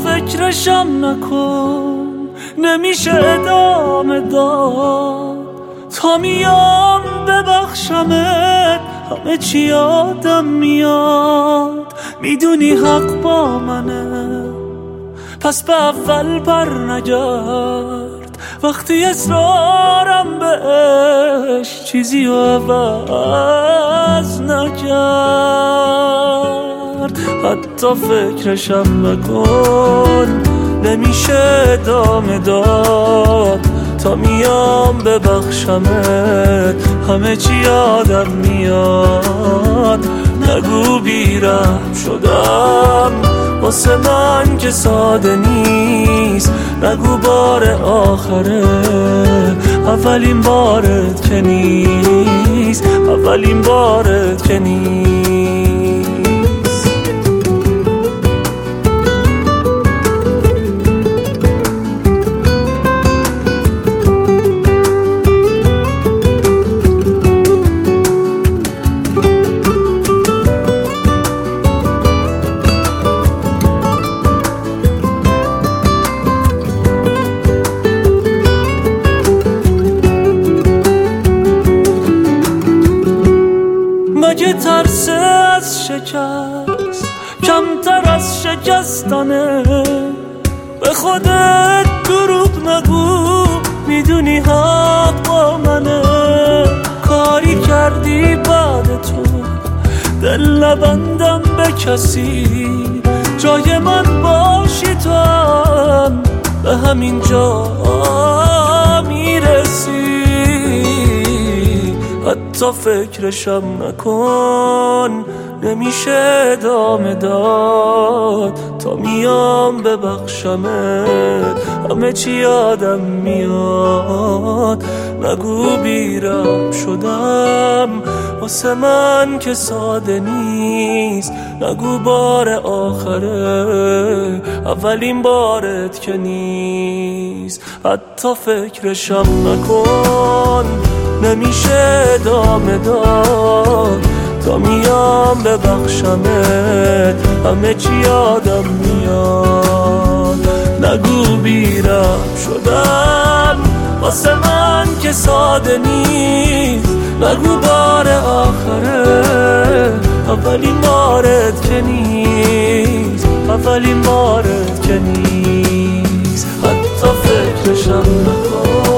فکرشم نکن، نمیشه ادامه داد تا میام ببخشمت. همه چی یادم میاد، میدونی حق با منه، پس به اول بر نگرد. وقتی اصرارم بهش چیزی رو عوض نکرد. حتی فکرشم نکن، نمیشه ادامه داد تا میام ببخشمت. همه چی یادم میاد، نگو بیرحم شدم واسه من که ساده نیست. نگو بار آخره، اولین بارت که نیست، اولین بارت که نیست. مگه ترس از شکست کمتر از شکستنه؟ به خودت دروغ نگو، میدونی حق با منه. کاری کردی بعد تو دل نبندم به کسی، جای من باشی تو هم به همین جا میرسی. حتی فکرشم نکن، نمیشه ادامه داد تا میام ببخشمت. همه چی یادم میاد، نگو بیرحم شدم واسه من که ساده نیست. نگو بار آخره، اولین بارت که نیست. حتی فکرشم نکن، نمیشه ادامه داد تا میام ببخشمت. همه چی یادم میاد، نگو بیرحم شدم واسه من که ساده نیست. نگو بار آخره، اولین بارت که نیست، اولین بارت که نیست. حتی فکرشم نکن.